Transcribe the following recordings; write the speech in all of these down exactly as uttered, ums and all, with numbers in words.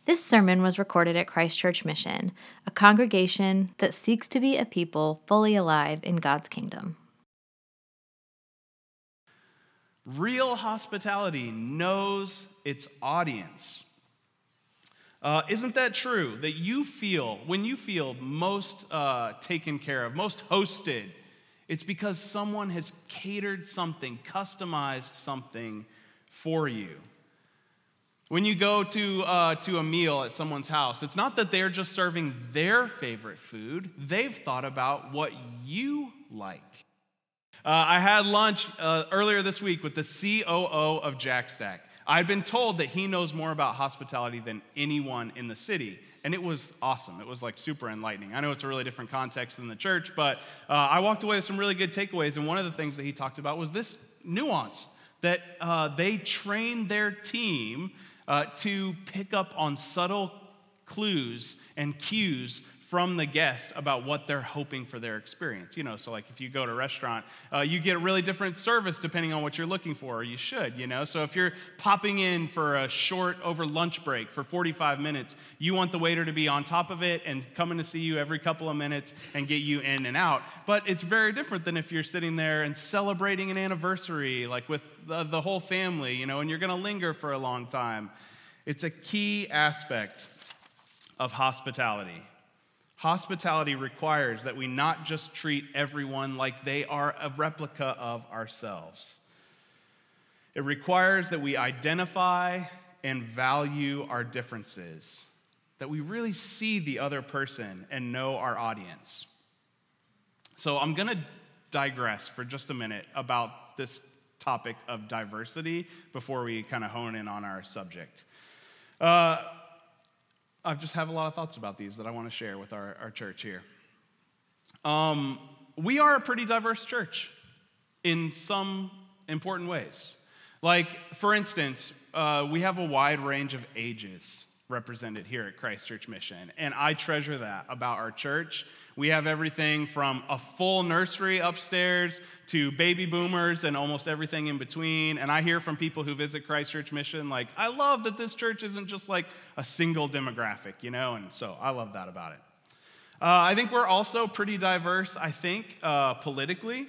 This sermon was recorded at Christ Church Mission, a congregation that seeks to be a people fully alive in God's kingdom. Real hospitality knows its audience. Uh, isn't that true? That you feel, when you feel most uh, taken care of, most hosted, it's because someone has catered something, customized something for you. When you go to uh, to a meal at someone's house, it's not that they're just serving their favorite food. They've thought about what you like. Uh, I had lunch uh, earlier this week with the C O O of Jack Stack. I'd been told that he knows more about hospitality than anyone in the city, and it was awesome. It was like super enlightening. I know it's a really different context than the church, but uh, I walked away with some really good takeaways, and one of the things that he talked about was this nuance, that uh, they train their team uh, to pick up on subtle clues and cues from the guest about what they're hoping for their experience. You know, so like if you go to a restaurant, uh, you get really different service depending on what you're looking for, or you should, you know. So if you're popping in for a short over lunch break for forty-five minutes, you want the waiter to be on top of it and coming to see you every couple of minutes and get you in and out. But it's very different than if you're sitting there and celebrating an anniversary, like with the, the whole family, you know, and you're gonna linger for a long time. It's a key aspect of hospitality. Hospitality requires that we not just treat everyone like they are a replica of ourselves. It requires that we identify and value our differences, that we really see the other person and know our audience. So I'm going to digress for just a minute about this topic of diversity before we kind of hone in on our subject. Uh, I just have a lot of thoughts about these that I want to share with our, our church here. Um, we are a pretty diverse church in some important ways. Like, for instance, uh, we have a wide range of ages represented here at Christ Church Mission, and I treasure that about our church. We have everything from a full nursery upstairs to baby boomers and almost everything in between. And I hear from people who visit Christ Church Mission, like, I love that this church isn't just like a single demographic, you know? And so I love that about it. Uh, I think we're also pretty diverse, I think, uh, politically.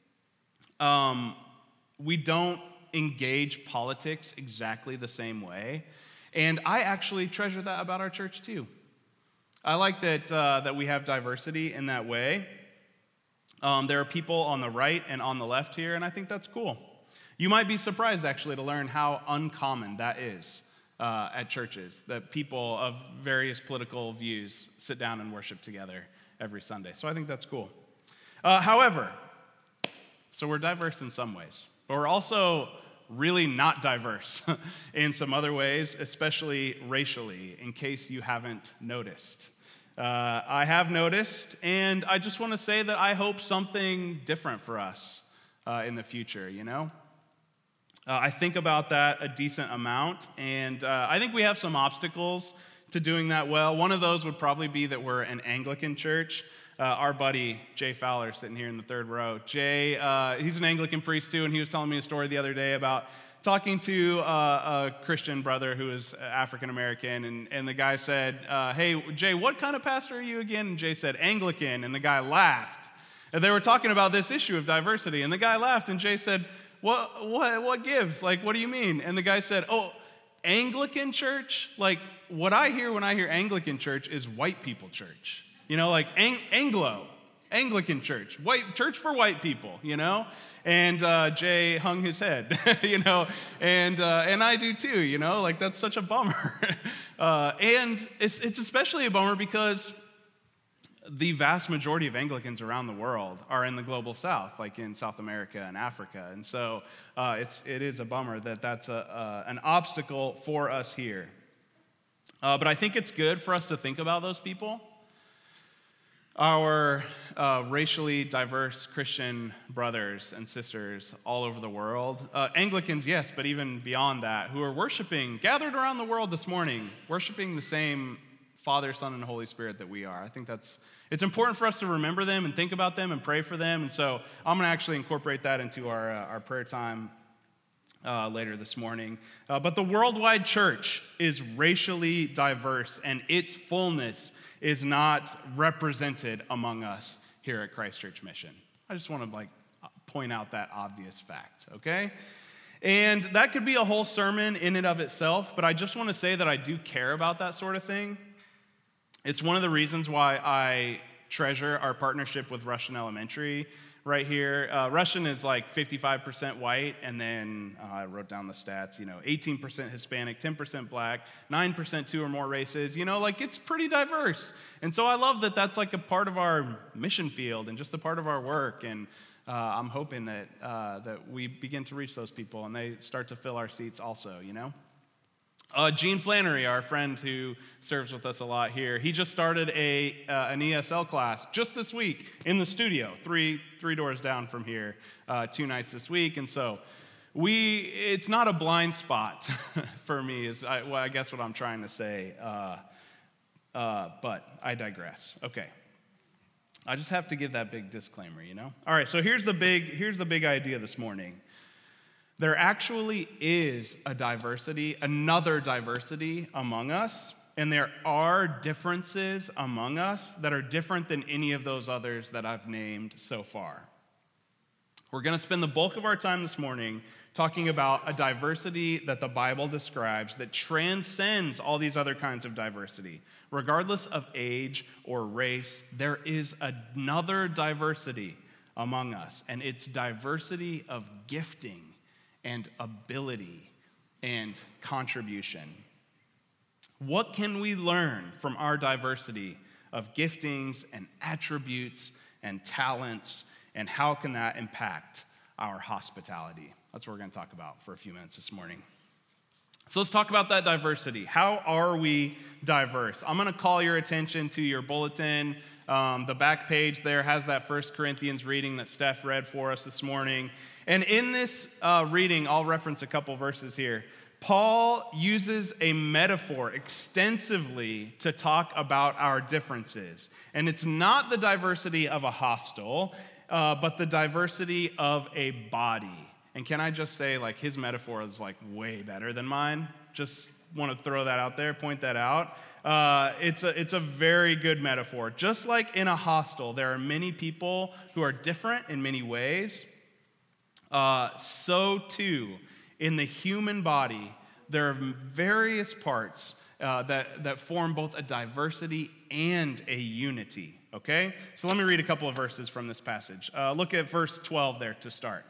Um, we don't engage politics exactly the same way. And I actually treasure that about our church too. I like that uh, that we have diversity in that way. Um, there are people on the right and on the left here, and I think that's cool. You might be surprised, actually, to learn how uncommon that is uh, at churches, that people of various political views sit down and worship together every Sunday. So I think that's cool. Uh, however, so we're diverse in some ways, but we're also really not diverse in some other ways, especially racially, in case you haven't noticed. Uh, I have noticed, and I just want to say that I hope something different for us uh, in the future, you know? Uh, I think about that a decent amount, and uh, I think we have some obstacles to doing that well. One of those would probably be that we're an Anglican church. Uh, our buddy, Jay Fowler, sitting here in the third row. Jay, uh, he's an Anglican priest too, and he was telling me a story the other day about talking to uh, a Christian brother who is African-American, and, and the guy said, uh, hey, Jay, what kind of pastor are you again? And Jay said, Anglican, and the guy laughed. And they were talking about this issue of diversity, and the guy laughed, and Jay said, what, what, what gives? Like, what do you mean? And the guy said, oh, Anglican church? Like, what I hear when I hear Anglican church is white people church. You know, like Ang- Anglo, Anglican church, white church for white people, you know? And uh, Jay hung his head, you know? And uh, and I do too, you know? Like, that's such a bummer. uh, and it's it's especially a bummer because the vast majority of Anglicans around the world are in the global south, like in South America and Africa. And so uh, it's it is a bummer that that's a, uh, an obstacle for us here. Uh, but I think it's good for us to think about those people. Our uh, racially diverse Christian brothers and sisters all over the world, uh, Anglicans, yes, but even beyond that, who are worshiping, gathered around the world this morning, worshiping the same Father, Son, and Holy Spirit that we are. I think that's, it's important for us to remember them and think about them and pray for them, and so I'm going to actually incorporate that into our, uh, our prayer time uh, later this morning. Uh, but the worldwide church is racially diverse, and its fullness is not represented among us here at Christ Church Mission. I just want to like point out that obvious fact, okay? And that could be a whole sermon in and of itself, but I just want to say that I do care about that sort of thing. It's one of the reasons why I treasure our partnership with Russian Elementary right here. Uh, Russian is like fifty-five percent white, and then uh, I wrote down the stats, you know, eighteen percent Hispanic, ten percent black, nine percent two or more races, you know, like it's pretty diverse. And so I love that that's like a part of our mission field and just a part of our work. And uh, I'm hoping that uh, that we begin to reach those people and they start to fill our seats also, you know. Uh, Gene Flannery, our friend who serves with us a lot here, he just started a uh, an E S L class just this week in the studio, three three doors down from here, uh, two nights this week. And so we, it's not a blind spot for me, is I, well, I guess what I'm trying to say, uh, uh, but I digress. Okay. I just have to give that big disclaimer, you know? All right, so here's the big here's the big idea this morning. There actually is a diversity, another diversity among us, and there are differences among us that are different than any of those others that I've named so far. We're going to spend the bulk of our time this morning talking about a diversity that the Bible describes that transcends all these other kinds of diversity. Regardless of age or race, there is another diversity among us, and it's diversity of gifting and ability and contribution. What can we learn from our diversity of giftings and attributes and talents, and how can that impact our hospitality? That's what we're going to talk about for a few minutes this morning. So let's talk about that diversity. How are we diverse? I'm going to call your attention to your bulletin. Um, the back page there has that First Corinthians reading that Steph read for us this morning. And in this uh, reading, I'll reference a couple verses here. Paul uses a metaphor extensively to talk about our differences. And it's not the diversity of a hostel, uh, but the diversity of a body. And can I just say, like, his metaphor is, like, way better than mine. Just want to throw that out there, point that out. Uh, it's a it's a very good metaphor. Just like in a hostel, there are many people who are different in many ways. Uh, so too, in the human body, there are various parts uh, that, that form both a diversity and a unity, okay? So let me read a couple of verses from this passage. Uh, look at verse twelve there to start.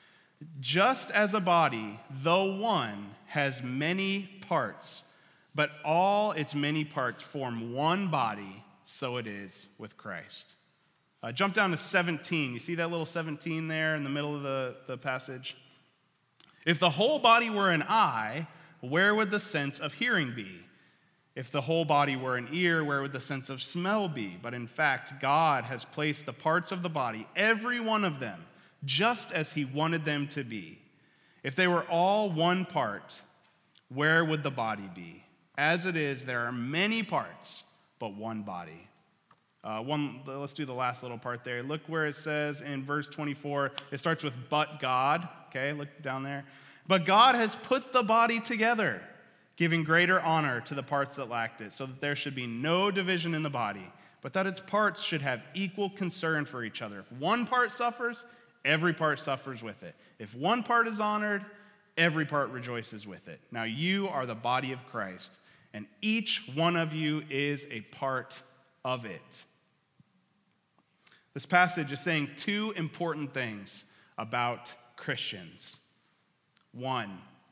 Just as a body, though one, has many parts, but all its many parts form one body, so it is with Christ. Uh, jump down to seventeen. You see that little seventeen there in the middle of the, the passage? If the whole body were an eye, where would the sense of hearing be? If the whole body were an ear, where would the sense of smell be? But in fact, God has placed the parts of the body, every one of them, just as he wanted them to be. If they were all one part, where would the body be? As it is, there are many parts, but one body. Uh, one, let's do the last little part there. Look where it says in verse twenty-four, it starts with but God. Okay, look down there. But God has put the body together, giving greater honor to the parts that lacked it, so that there should be no division in the body, but that its parts should have equal concern for each other. If one part suffers, every part suffers with it. If one part is honored, every part rejoices with it. Now you are the body of Christ, and each one of you is a part of it. This passage is saying two important things about Christians. One,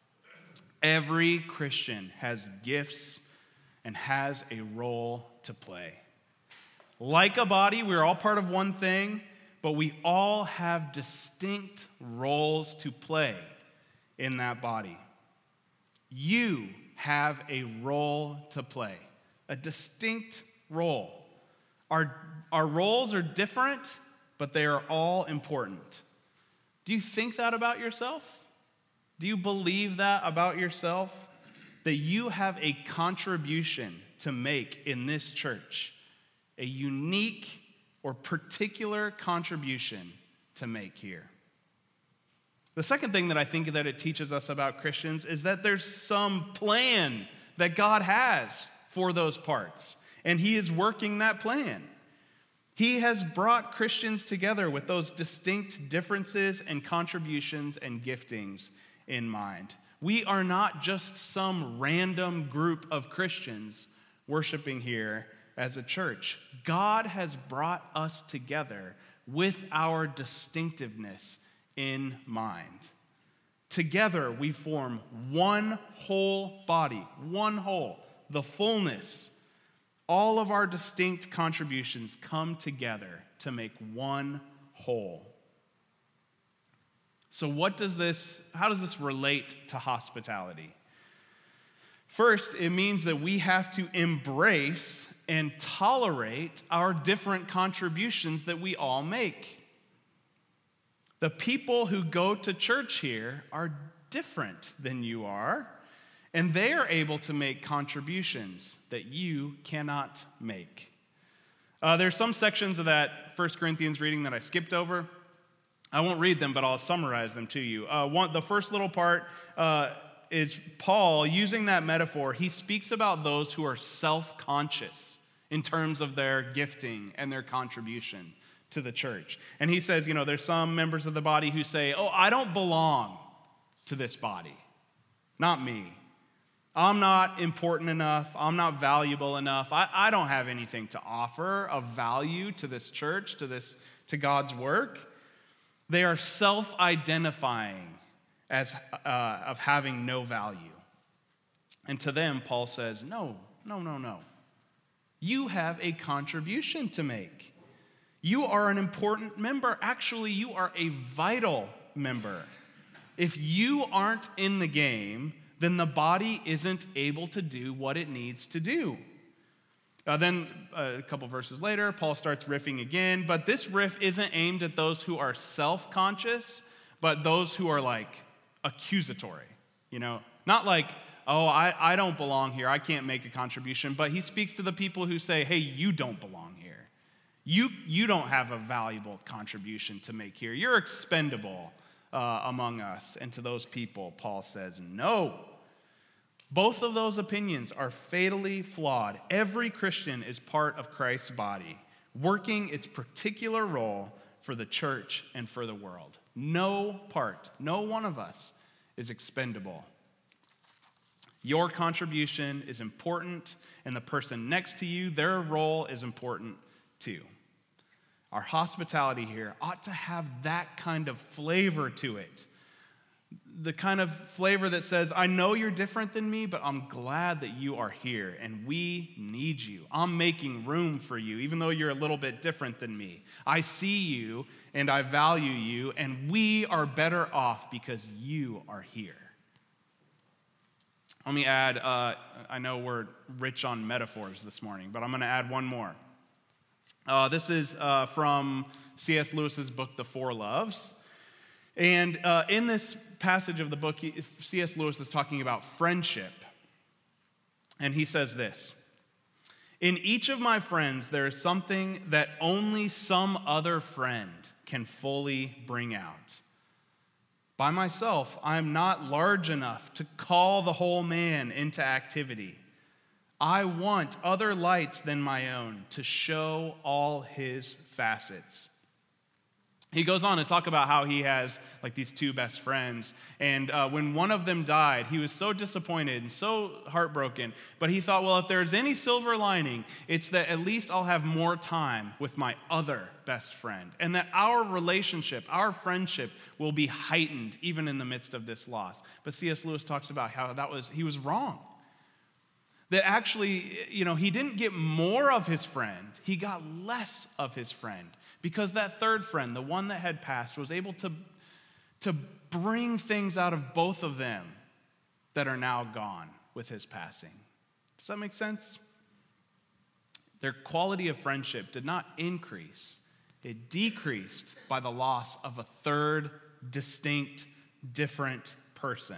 every Christian has gifts and has a role to play. Like a body, we're all part of one thing, but we all have distinct roles to play in that body. You have a role to play, a distinct role. Our, our roles are different, but they are all important. Do you think that about yourself? Do you believe that about yourself? That you have a contribution to make in this church, a unique or particular contribution to make here. The second thing that I think that it teaches us about Christians is that there's some plan that God has for those parts, and he is working that plan. He has brought Christians together with those distinct differences and contributions and giftings in mind. We are not just some random group of Christians worshiping here as a church. God has brought us together with our distinctiveness in mind. Together we form one whole body, one whole, the fullness. All of our distinct contributions come together to make one whole. So what does this, how does this relate to hospitality? First, it means that we have to embrace and tolerate our different contributions that we all make. The people who go to church here are different than you are, and they are able to make contributions that you cannot make. Uh, there's some sections of that First Corinthians reading that I skipped over. I won't read them, but I'll summarize them to you. Uh, one, the first little part uh, is Paul, using that metaphor, he speaks about those who are self-conscious in terms of their gifting and their contribution to the church. And he says, you know, there's some members of the body who say, oh, I don't belong to this body. Not me. I'm not important enough. I'm not valuable enough. I, I don't have anything to offer of value to this church, to this, to God's work. They are self-identifying as uh, of having no value. And to them, Paul says, no, no, no, no. You have a contribution to make. You are an important member. Actually, you are a vital member. If you aren't in the game, then the body isn't able to do what it needs to do. Uh, then uh, a couple verses later, Paul starts riffing again, but this riff isn't aimed at those who are self-conscious, but those who are like accusatory, you know? Not like, oh, I, I don't belong here, I can't make a contribution, but he speaks to the people who say, hey, you don't belong here. You, you don't have a valuable contribution to make here. You're expendable uh, among us. And to those people, Paul says, no. Both of those opinions are fatally flawed. Every Christian is part of Christ's body, working its particular role for the church and for the world. No part, no one of us is expendable. Your contribution is important, and the person next to you, their role is important too. Our hospitality here ought to have that kind of flavor to it. The kind of flavor that says, I know you're different than me, but I'm glad that you are here, and we need you. I'm making room for you, even though you're a little bit different than me. I see you, and I value you, and we are better off because you are here. Let me add, uh, I know we're rich on metaphors this morning, but I'm going to add one more. Uh, this is uh, from C S Lewis's book, The Four Loves. And uh, in this passage of the book, he, C S Lewis is talking about friendship. And he says this: in each of my friends, there is something that only some other friend can fully bring out. By myself, I am not large enough to call the whole man into activity. I want other lights than my own to show all his facets. He goes on to talk about how he has like these two best friends, and uh, when one of them died, he was so disappointed and so heartbroken, but he thought, well, if there's any silver lining, it's that at least I'll have more time with my other best friend, and that our relationship, our friendship will be heightened even in the midst of this loss. But C S Lewis talks about how that was he was wrong. That actually, you know, he didn't get more of his friend, he got less of his friend. Because that third friend, the one that had passed, was able to, to bring things out of both of them that are now gone with his passing. Does that make sense? Their quality of friendship did not increase. It decreased by the loss of a third, distinct, different person.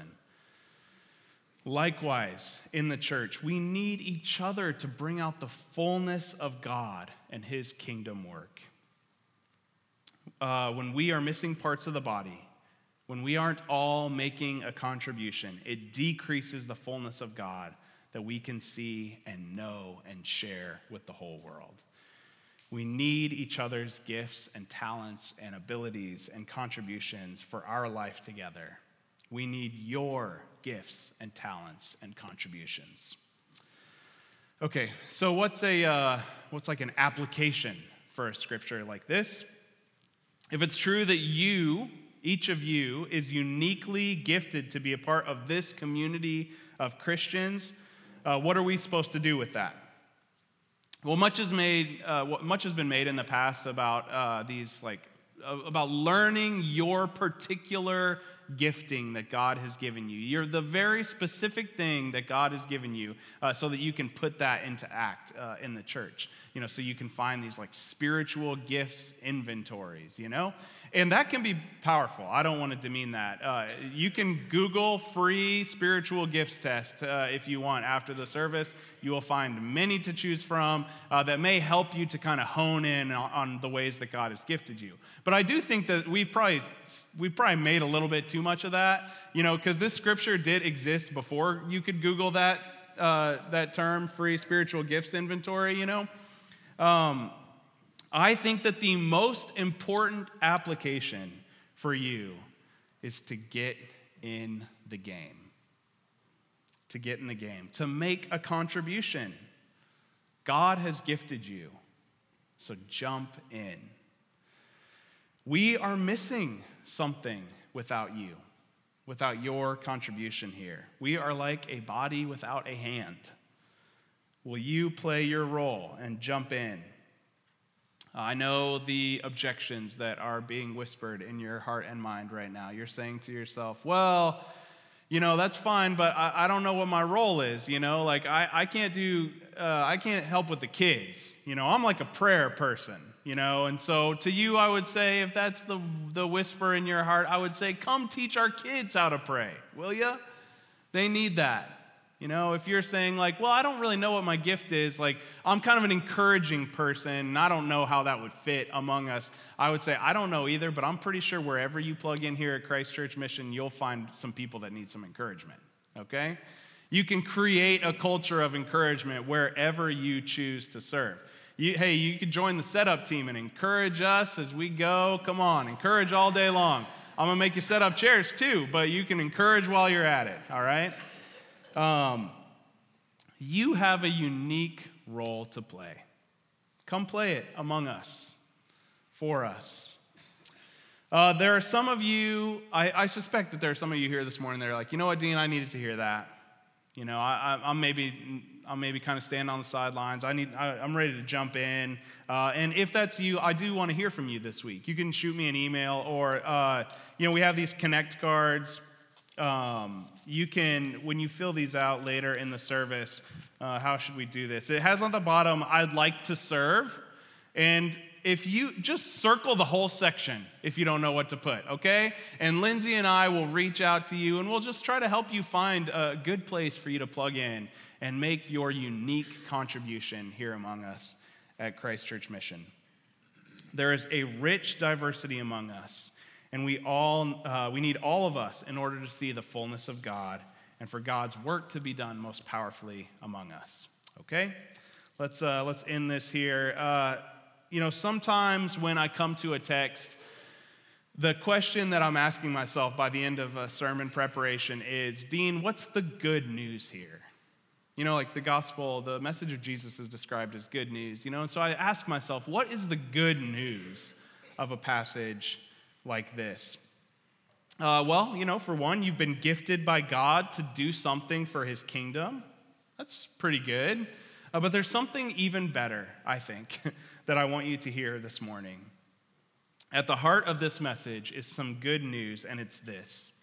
Likewise, in the church, we need each other to bring out the fullness of God and his kingdom work. Uh, when we are missing parts of the body, when we aren't all making a contribution, it decreases the fullness of God that we can see and know and share with the whole world. We need each other's gifts and talents and abilities and contributions for our life together. We need your gifts and talents and contributions. Okay, so what's a uh, what's like an application for a scripture like this? If it's true that you, each of you, is uniquely gifted to be a part of this community of Christians, uh, what are we supposed to do with that? Well, much is made. Uh, much has been made in the past about uh, these, like, uh, about learning your particular gifting that God has given you. You're the very specific thing that God has given you, uh, so that you can put that into act uh, in the church. You know, so you can find these like spiritual gifts inventories. You know, and that can be powerful. I don't want to demean that. Uh, you can Google free spiritual gifts test uh, if you want after the service. You will find many to choose from uh, that may help you to kind of hone in on, on the ways that God has gifted you. But I do think that we've probably we've probably made a little bit too much of that, you know, because this scripture did exist before you could Google that uh, that term, free spiritual gifts inventory. You know, um, I think that the most important application for you is to get in the game. To get in the game, to make a contribution. God has gifted you, so jump in. We are missing something without you, without your contribution here. We are like a body without a hand. Will you play your role and jump in? I know the objections that are being whispered in your heart and mind right now. You're saying to yourself, well, you know, that's fine, but I, I don't know what my role is, you know? Like, I, I can't do, uh, I can't help with the kids. You know, I'm like a prayer person, you know? And so to you, I would say, if that's the, the whisper in your heart, I would say, come teach our kids how to pray, will ya? They need that. You know, if you're saying like, well, I don't really know what my gift is, like I'm kind of an encouraging person and I don't know how that would fit among us, I would say, I don't know either, but I'm pretty sure wherever you plug in here at Christ Church Mission, you'll find some people that need some encouragement, okay? You can create a culture of encouragement wherever you choose to serve. You, hey, you could join the setup team and encourage us as we go. Come on, encourage all day long. I'm going to make you set up chairs too, but you can encourage while you're at it, all right? Um, you have a unique role to play. Come play it among us, for us. Uh, there are some of you, I, I suspect that there are some of you here this morning that are like, you know what, Dean, I needed to hear that. You know, I, I, I'm maybe I'm maybe kind of standing on the sidelines. I need, I, I'm ready to jump in. Uh, and if that's you, I do want to hear from you this week. You can shoot me an email or, uh, you know, we have these Connect cards. Um, you can, when you fill these out later in the service, uh, how should we do this? It has on the bottom, I'd like to serve. And if you just circle the whole section if you don't know what to put, okay? And Lindsay and I will reach out to you and we'll just try to help you find a good place for you to plug in and make your unique contribution here among us at Christ Church Mission. There is a rich diversity among us. And we all, uh, we need all of us in order to see the fullness of God and for God's work to be done most powerfully among us. Okay? Let's uh, let's end this here. Uh, you know, sometimes when I come to a text, the question that I'm asking myself by the end of a sermon preparation is, Dean, what's the good news here? You know, like the gospel, the message of Jesus is described as good news. You know, and so I ask myself, what is the good news of a passage like this? Uh, well, you know, for one, you've been gifted by God to do something for his kingdom. That's pretty good. Uh, but there's something even better, I think, that I want you to hear this morning. At the heart of this message is some good news, and it's this.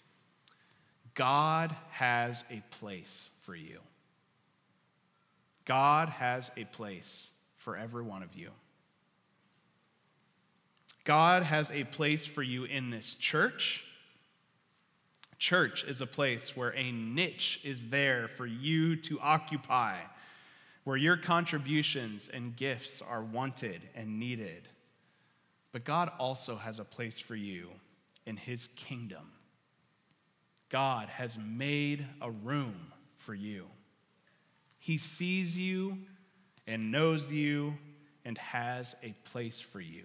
God has a place for you. God has a place for every one of you. God has a place for you in this church. Church is a place where a niche is there for you to occupy, where your contributions and gifts are wanted and needed. But God also has a place for you in his kingdom. God has made a room for you. He sees you and knows you and has a place for you.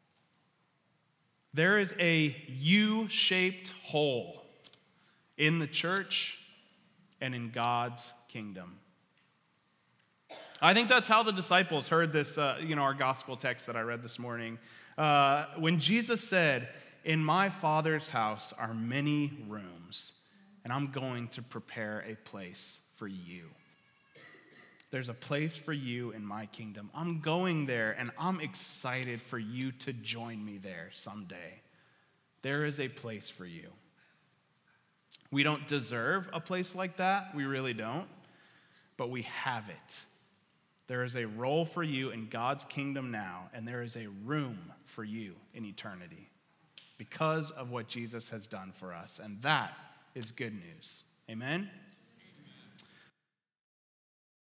There is a U-shaped hole in the church and in God's kingdom. I think that's how the disciples heard this, uh, you know, our gospel text that I read this morning. Uh, when Jesus said, "In my Father's house are many rooms, and I'm going to prepare a place for you." There's a place for you in my kingdom. I'm going there, and I'm excited for you to join me there someday. There is a place for you. We don't deserve a place like that. We really don't. But we have it. There is a role for you in God's kingdom now, and there is a room for you in eternity because of what Jesus has done for us. And that is good news. Amen?